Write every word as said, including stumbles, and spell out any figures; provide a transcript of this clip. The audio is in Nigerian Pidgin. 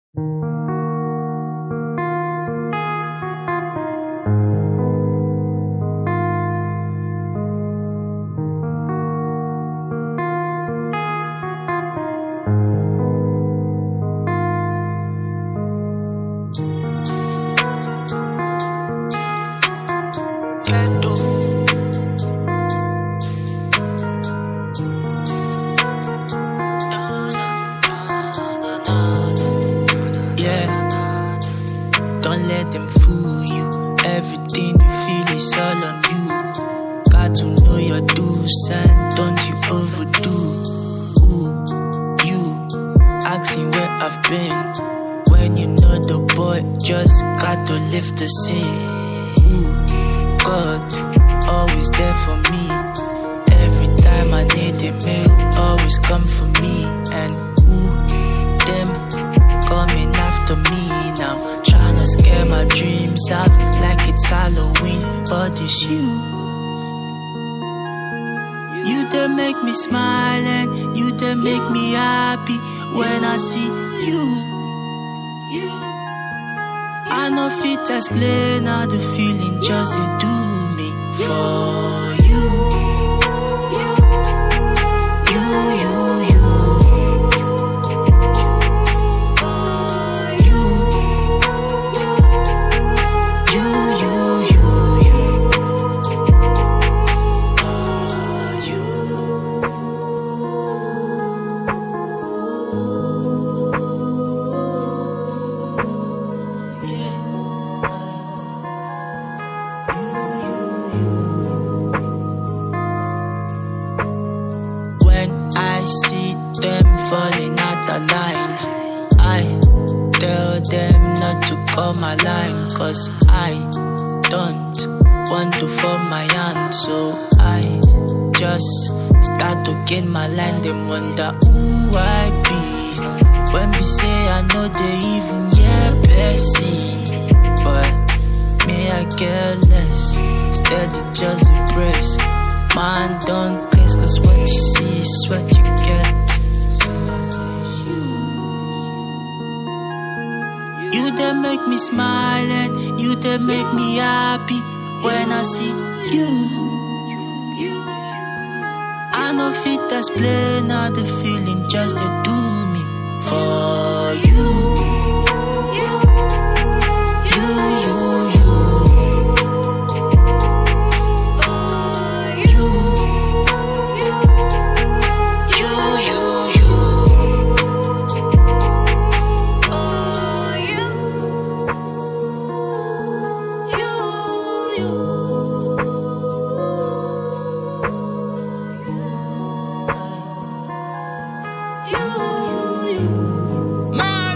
Ghetto. Yeah, don't let them fool you. Everything you feel is all on you. Got to know your do's and don't you overdo. Ooh, you asking where I've been when you know the boy just got to lift the scene. Ooh, God, always there for me. Every time I need a mail, always come for me. And ooh, them coming after me now, tryna scare my dreams out like it's Halloween. But it's you. You that make me smile and you that make me happy when I see you. I know fit explain how the feeling just they do me for you. You, you, you. You. You, you, you, you. You. When I see them falling out the line, I tell them not to call my line, cause I don't want to fall my hand. So I just start to gain my line. Them wonder who I be when we say I know they even yeah person. But me I care less, steady just impress. Man don't guess, cause what you see is what you get. You that make me smile and you that make me happy when I see you. I know fit explain how the feeling just to do me for you. My